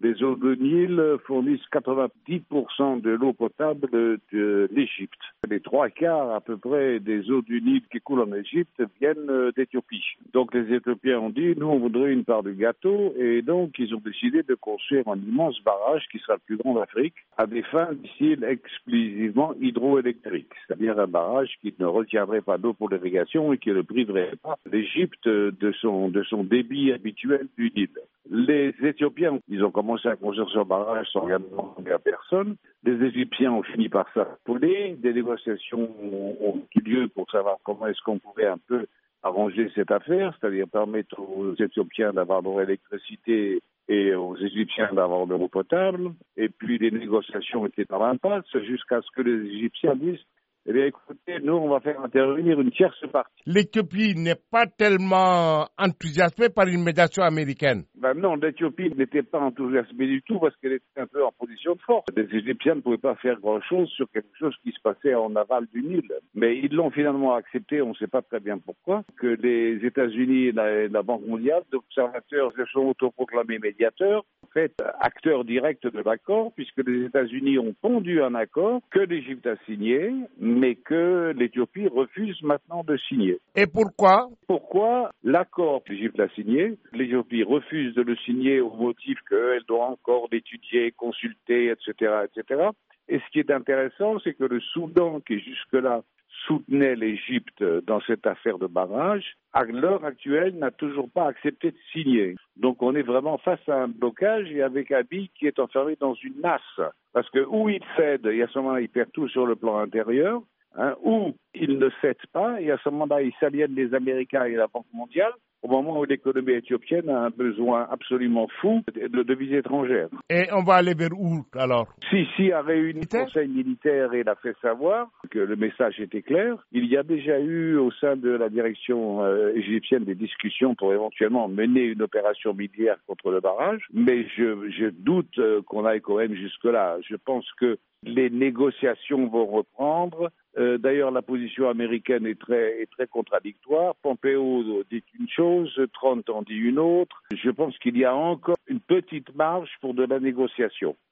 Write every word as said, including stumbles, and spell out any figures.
Les eaux de Nil fournissent quatre-vingt-dix pour cent de l'eau potable de l'Égypte. Les trois quarts à peu près des eaux du Nil qui coulent en Égypte viennent d'Éthiopie. Donc les Éthiopiens ont dit, nous on voudrait une part du gâteau, et donc ils ont décidé de construire un immense barrage qui sera le plus grand d'Afrique, à des fins, disent-ils, exclusivement hydroélectriques. C'est-à-dire un barrage qui ne retiendrait pas d'eau pour l'irrigation et qui ne priverait pas l'Égypte de son, de son débit habituel du Nil. Les Éthiopiens, ils ont commencé à construire ce barrage sans rien demander à personne. Les Égyptiens ont fini par s'affoler. Des négociations ont eu lieu pour savoir comment est-ce qu'on pouvait un peu arranger cette affaire, c'est-à-dire permettre aux Éthiopiens d'avoir de l'électricité et aux Égyptiens d'avoir de l'eau potable. Et puis les négociations étaient en impasse jusqu'à ce que les Égyptiens disent eh bien, écoutez, nous, on va faire intervenir une tierce partie. L'Éthiopie n'est pas tellement enthousiasmée par une médiation américaine. Ben non, l'Éthiopie n'était pas enthousiasmée du tout parce qu'elle était un peu en position de force. Les Égyptiens ne pouvaient pas faire grand-chose sur quelque chose qui se passait en aval du Nil. Mais ils l'ont finalement accepté, on ne sait pas très bien pourquoi, que les États-Unis et la, la Banque mondiale, d'observateurs, se sont autoproclamés médiateurs, en fait, acteurs directs de l'accord, puisque les États-Unis ont pondu un accord que l'Égypte a signé, mais que l'Éthiopie refuse maintenant de signer. Et pourquoi? Pourquoi l'accord que l'Égypte a signé, l'Éthiopie refuse de le signer au motif qu'elle doit encore l'étudier, consulter, et cetera, et cetera. Et ce qui est intéressant, c'est que le Soudan, qui jusque-là soutenait l'Égypte dans cette affaire de barrage, à l'heure actuelle, n'a toujours pas accepté de signer. Donc on est vraiment face à un blocage et avec Abiy qui est enfermé dans une nasse. Parce que où il cède, et à ce moment-là, il perd tout sur le plan intérieur, hein, ou il ne cède pas, et à ce moment-là, il s'aliène les Américains et la Banque mondiale, au moment où l'économie éthiopienne a un besoin absolument fou de devises étrangères. Et on va aller vers où alors? Sisi a réuni le conseil militaire et l'a fait savoir que le message était clair. Il y a déjà eu au sein de la direction euh, égyptienne des discussions pour éventuellement mener une opération militaire contre le barrage, mais je, je doute euh, qu'on aille quand même jusque-là. Je pense que les négociations vont reprendre. Euh, d'ailleurs, la position américaine est très, est très contradictoire. Pompeo dit une chose, Trump en dit une autre. Je pense qu'il y a encore une petite marge pour de la négociation.